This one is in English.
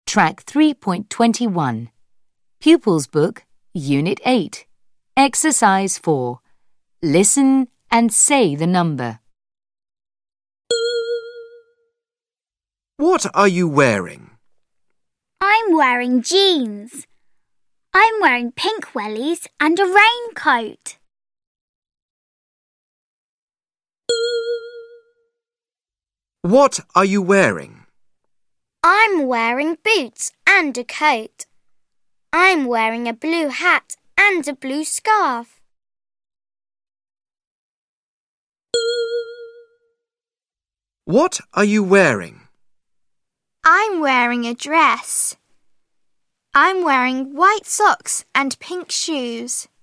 Track 3.21. Pupils Book, Unit 8. Exercise 4. Listen and say the number. What are you wearing? I'm wearing jeans. I'm wearing pink wellies and a raincoat. What are you wearing? I'm wearing boots and a coat. I'm wearing a blue hat and a blue scarf. What are you wearing? I'm wearing a dress. I'm wearing white socks and pink shoes.